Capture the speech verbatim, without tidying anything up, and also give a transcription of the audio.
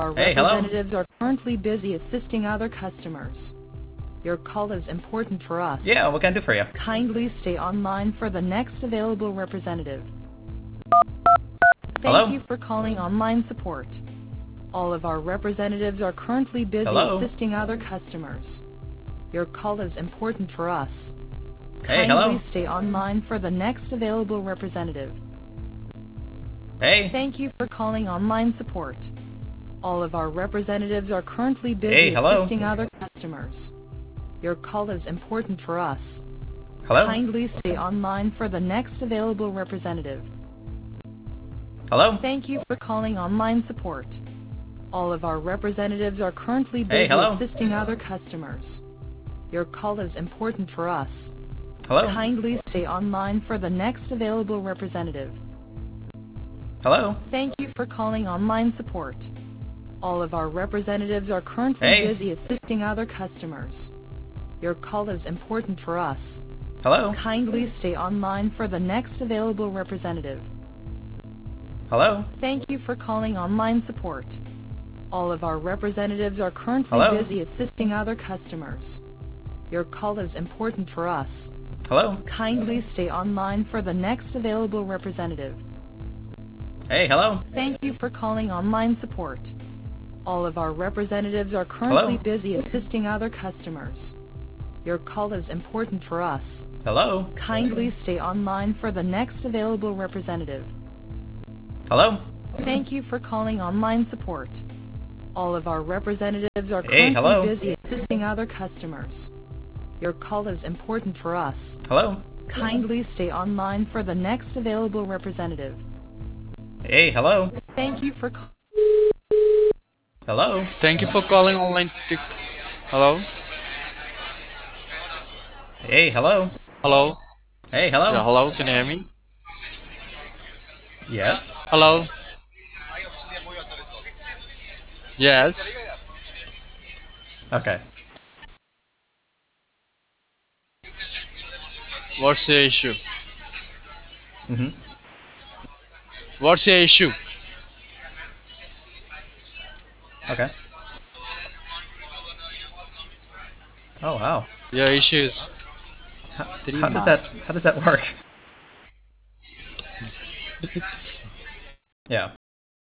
Our Hey, hello? representatives are currently busy assisting other customers. Your call is important for us. Yeah, what can I do for you? Kindly stay online for the next available representative. Thank Hello? you for calling online support. All of our representatives are currently busy Hello? assisting other customers. Your call is important for us. Hey, Kindly hello? stay online for the next available representative. Hey? Thank you for calling online support. All of our representatives are currently busy Hey, hello? assisting other customers. Your call is important for us. Hello? Kindly stay online for the next available representative. Hello? Thank you for calling online support. All of our representatives are currently Hey, busy hello? assisting other customers. Your call is important for us. Hello? Kindly stay online for the next available representative. Hello? Thank you for calling online support. All of our representatives are currently Hey? busy assisting other customers. Your call is important for us. Hello? Kindly stay online for the next available representative. Hello? Thank you for calling online support. All of our representatives are currently Hello? busy assisting other customers. Your call is important for us. Hello? Kindly stay online for the next available representative. Hey, hello? Thank you for calling online support. All of our representatives are currently Hello? busy assisting other customers. Your call is important for us. Hello? Kindly stay online for the next available representative. Hello? Thank you for calling online support. All of our representatives are Hey, currently hello? busy assisting other customers. Your call is important for us. Hello? Kindly stay online for the next available representative. Hey, hello? Thank you for calling. Hello? Thank you for calling online. Tic- Hello? Hey, hello? Hello? Hey, Yeah, hello? hello? Can you hear me? Yes? Hello? Yes? Okay. What's your issue? Mm-hmm. What's your issue? Okay. Oh, wow. Your issue is How, three how does that, marks. how does that work? Yeah.